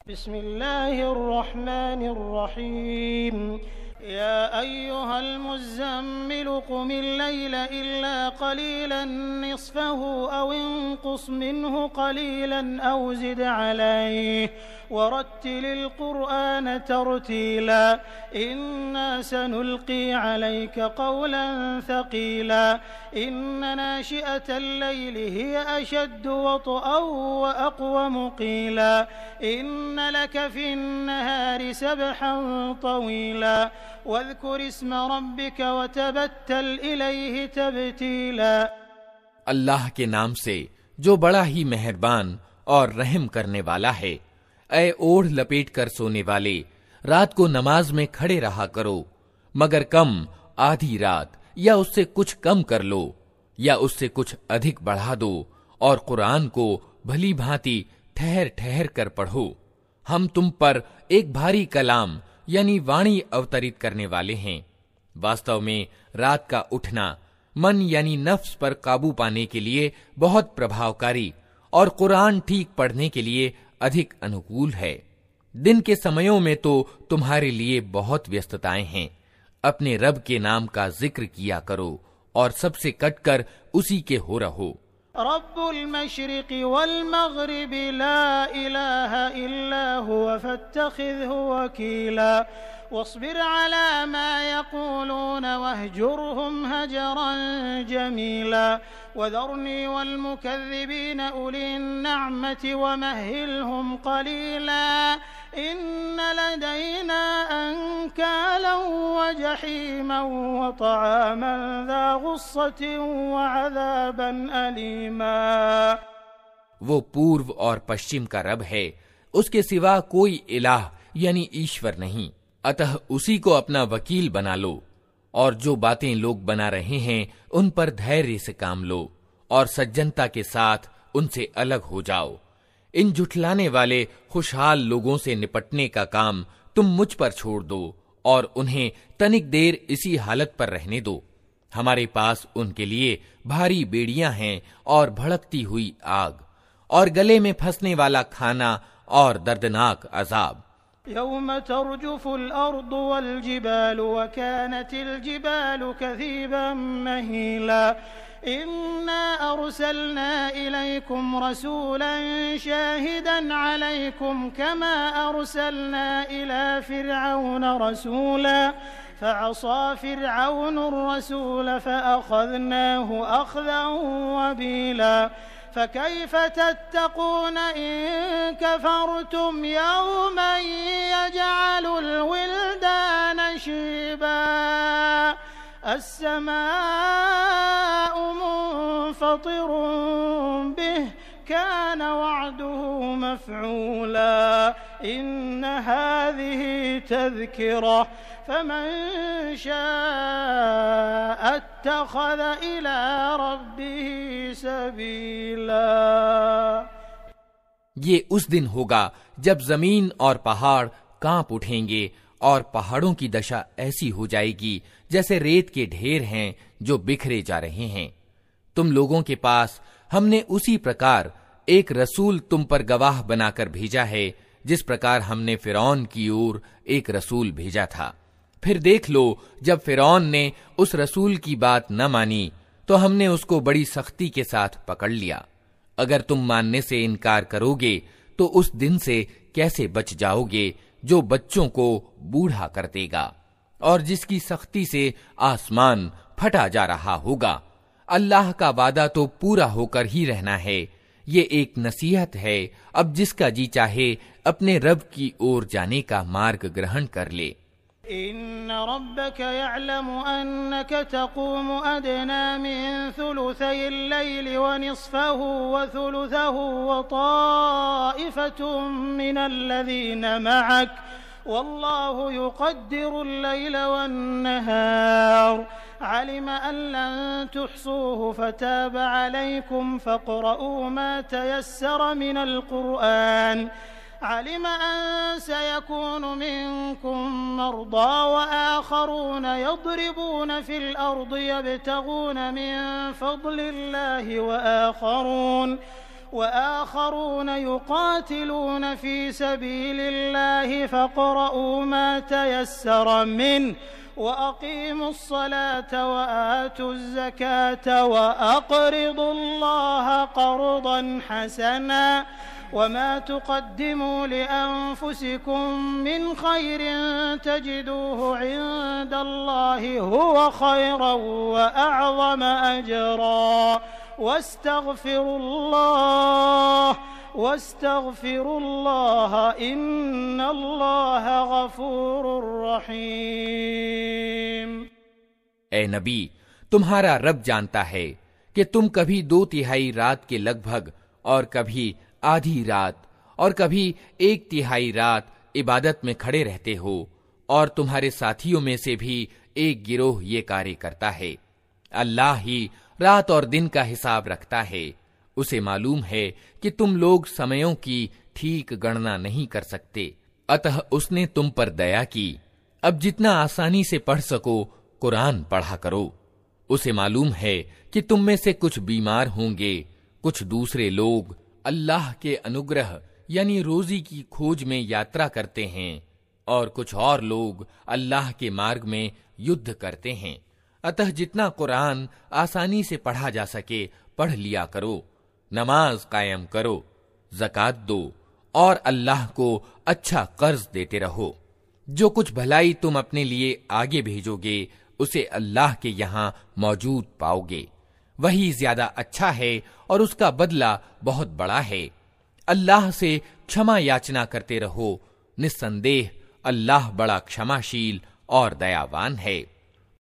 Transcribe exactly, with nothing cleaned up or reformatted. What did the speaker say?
बिस्मिल्लाहिर्रहमानिर्रहीम या अय्युहल मुज़्ज़म्मिल क़ुमिल लैला इल्ला क़लीलन निस्फ़हु औ इंक़ुस मिन्हु क़लीलन औ ज़िद अलैहि वरत्तिलिल क़ुरआन तरतीला इन्ना सनुल्क़ी अलैका क़ौलन थक़ीला इन्न नाशिअतल लैलि हिय अशद्दु वत्अन व अक़वमु क़ीला इन्न लक फ़िन्नहारि सबहन तवीला वज़्कुर इस्म रब्बिक वतबत्तल इलैहि तबतीला। अल्लाह के नाम से जो बड़ा ही मेहरबान और रहम करने वाला है। ऐ ओढ़ लपेट कर सोने वाले, रात को नमाज में खड़े रहा करो, मगर कम आधी रात या उससे कुछ कम कर लो या उससे कुछ अधिक बढ़ा दो, और कुरान को भली भांति ठहर ठहर कर पढ़ो। हम तुम पर एक भारी कलाम यानी वाणी अवतरित करने वाले हैं। वास्तव में रात का उठना मन यानी नफ्स पर काबू पाने के लिए बहुत प्रभावकारी और कुरान ठीक पढ़ने के लिए अधिक अनुकूल है। दिन के समयों में तो तुम्हारे लिए बहुत व्यस्तताएं हैं। अपने रब के नाम का जिक्र किया करो और सबसे कटकर उसी के हो रहो। रब्बुल मशरिक़ि वल मग़रिबि ला इलाहा इल्ला हुवा फत्तखिज़हु वकीला वस्बिर अला मा यक़ूलून वहजुरहुम हजरन जमीला वज़रनी वल मुकज़्ज़िबीन उलिन नअमति वमहिलहुम क़लीला इन्न लदैना अंकालन वजहीमन वतआमन ज़ा गुस्सतिन वअज़ाबन अलीमा। वो पूर्व और पश्चिम का रब है, उसके सिवा कोई इलाह यानी ईश्वर नहीं, अतः उसी को अपना वकील बना लो, और जो बातें लोग बना रहे हैं उन पर धैर्य से काम लो और सज्जनता के साथ उनसे अलग हो जाओ। इन जुठलाने वाले खुशहाल लोगों से निपटने का काम तुम मुझ पर छोड़ दो और उन्हें तनिक देर इसी हालत पर रहने दो। हमारे पास उनके लिए भारी बेड़ियां हैं और भड़कती हुई आग और गले में फंसने वाला खाना और दर्दनाक अजाब। यौम तर्जुफुल अर्दु वल जिबालु व कानतिल जिबालु कसीबन महीला इन्ना अरसलना इलैकुम रसूलन शाहिदन अलैकुम कमा अरसलना इला फिरऔन रसूला फअसा फिरऔनुर रसूल फअखज़नाहु अख़ज़न वबीला फकैफ तत्तक़ून इन कफ़रतुम यौमन यजअलुल विल्दान शीबा अस्समाउ मुन्फ़तिरुन बिहि कान वअदुहु मफ़ऊला इन्न हाज़िही तज़किरा फमन शाअ अत्तख़ज़ इला रब्बिही सबीला। ये उस दिन होगा जब जमीन और पहाड़ कांप उठेंगे और पहाड़ों की दशा ऐसी हो जाएगी जैसे रेत के ढेर हैं जो बिखरे जा रहे हैं। तुम लोगों के पास हमने उसी प्रकार एक रसूल तुम पर गवाह बनाकर भेजा है जिस प्रकार हमने फिरौन की ओर एक रसूल भेजा था। फिर देख लो, जब फिरौन ने उस रसूल की बात न मानी तो हमने उसको बड़ी सख्ती के साथ पकड़ लिया। अगर तुम मानने से इनकार करोगे तो उस दिन से कैसे बच जाओगे जो बच्चों को बूढ़ा कर देगा और जिसकी सख्ती से आसमान फटा जा रहा होगा। अल्लाह का वादा तो पूरा होकर ही रहना है। ये एक नसीहत है, अब जिसका जी चाहे अपने रब की ओर जाने का मार्ग ग्रहण कर ले। इन्न रब्बक यअलमु अन्नक तक़ूमु अदना मिन थुलुथैल लैलि व निस्फहु व थुलुथहु व ताइफतुम मिनल लज़ीना मअक वल्लाहु युक़द्दिरुल लैला वन नहार अलिम अन लन तुहसूहु फताब अलैकुम फ़क़रऊ मा तयस्सर मिनल क़ुरआन अलिम अन सयकूनु मिनकुम मर्दा व आख़रून यضरबून फ़िल अर्दि यब्तगून मिन फ़ज़लिल्लाहि व आख़रून वआखरून युकातिलून फी सबीलिल्लाहि फक़रऊ मा तयस्सर मिन्हु वअक़ीमुस्सलात वआतुज़्ज़कात वअक़रिदुल्लाह क़र्ज़न हसना वमा तुक़द्दिमू लिअन्फुसिकुम मिन खैरिन तजिदूहु इंदल्लाहि हुवा खैरन वअअज़म अजरा वस्तग़फिरुल्लाह वस्तग़फिरुल्लाह इन्नल्लाह गफ़ूरुर रहीम। ए नबी, तुम्हारा रब जानता है कि तुम कभी दो तिहाई रात के लगभग और कभी आधी रात और कभी एक तिहाई रात इबादत में खड़े रहते हो, और तुम्हारे साथियों में से भी एक गिरोह ये कार्य करता है। अल्लाह ही रात और दिन का हिसाब रखता है। उसे मालूम है कि तुम लोग समयों की ठीक गणना नहीं कर सकते, अतः उसने तुम पर दया की। अब जितना आसानी से पढ़ सको कुरान पढ़ा करो। उसे मालूम है कि तुम में से कुछ बीमार होंगे, कुछ दूसरे लोग अल्लाह के अनुग्रह यानी रोजी की खोज में यात्रा करते हैं, और कुछ और लोग अल्लाह के मार्ग में युद्ध करते हैं। अतः जितना कुरान आसानी से पढ़ा जा सके पढ़ लिया करो, नमाज कायम करो, ज़कात दो और अल्लाह को अच्छा कर्ज देते रहो। जो कुछ भलाई तुम अपने लिए आगे भेजोगे उसे अल्लाह के यहाँ मौजूद पाओगे। वही ज्यादा अच्छा है और उसका बदला बहुत बड़ा है। अल्लाह से क्षमा याचना करते रहो, निस्संदेह अल्लाह बड़ा क्षमाशील और दयावान है।